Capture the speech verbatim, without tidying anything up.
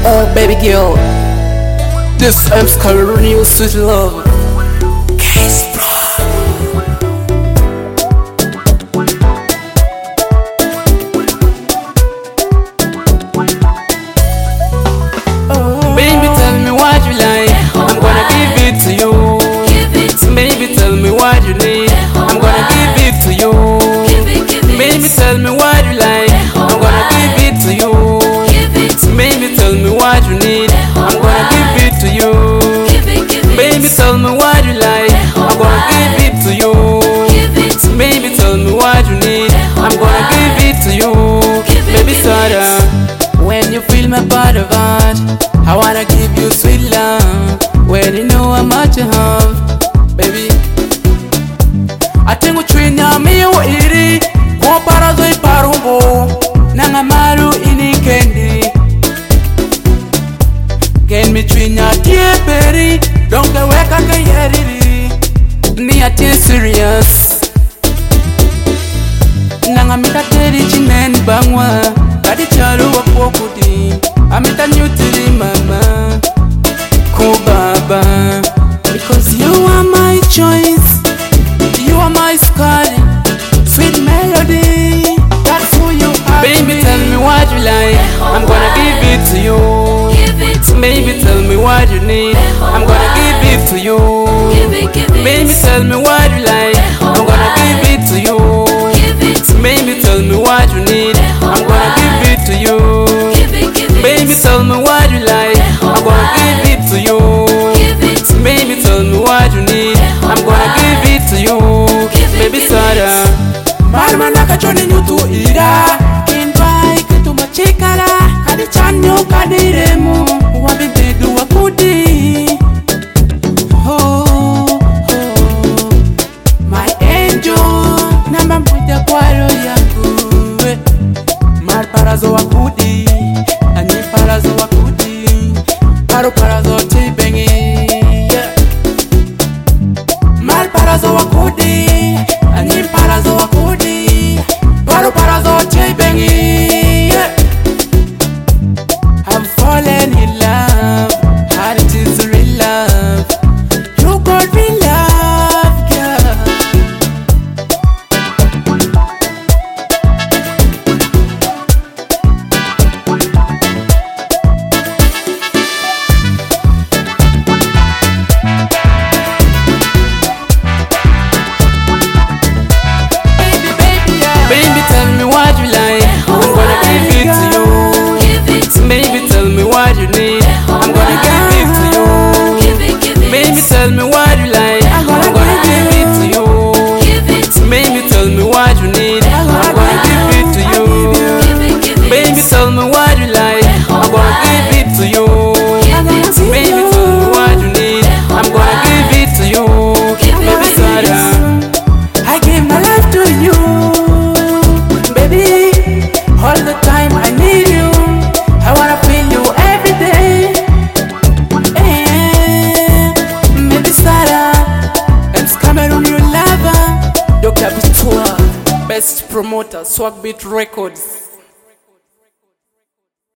Oh baby girl, this M's Cameroon, you sweet love. Case bro. Oh. Baby, tell me what you like, I'm gonna give it to you. Baby, tell me what you need, I'm gonna give it to you. Baby, tell me what you like, I'm gonna give it to you. Baby, tell me what you need, I'm gonna give it to you. Baby, tell me what you like, I'm gonna give it to you. Baby, tell me what you need, I'm gonna give it to you. Baby, sorta, when you feel my part of heart, I wanna give you sweet love. When you know how much you have, baby, I think we train ya me o iri ko para zo iparumbo nanga maru ini kendi gen me train ya tie peri don't get weka ka yeriri me a tie serious nanga mita teri chinen bangwa kadi chalu wa pokudi amita nyutiri mama ko baba, because you are my choice, you are my sky, sweet melody, that's who you are. Baby, tell me what you like, I'm gonna give it to you. Baby, tell me what you need, I'm gonna give it to you. Baby, tell me what you like, I'm gonna give it to you. Baby, tell me what you need, I'm gonna give it to you. Baby, tell me what you like, I'm gonna give it to you. Baby, tell me what you need, I'm gonna give it to you. Baby, sorta, marma nakachoni nyutu ira kinbai kitu machikara kadi chanyo kadi remu wabibedu wakudi. Oh, oh, my angel, namba mpuja kwaro yangu. Mar parazo wakudi, anyi parazo wakudi, paro parazo tibengi. Parazo wakudi, anyi parazo wakudi, paro parazo tibengi. I'm falling in love, and it is real love. You got real love, girl. Baby, tell me what you like, I'm gonna give it to you. Baby, tell me what you need, I'm gonna give it to you. Baby, tell me what you like, I'm gonna give it to you. Baby, tell me what you need, I'm gonna give it to you. Baby, tell me what you like, I'm gonna give it to you. Baby, tell me what you need, I'm gonna give it to you. Baby, sorta, I give my life to you. All the time I need you, I wanna feel you every day. Eh, maybe Sarah, M's Cameroon, you lover. Doctor Bitua, best promoter, Swag Beat Records.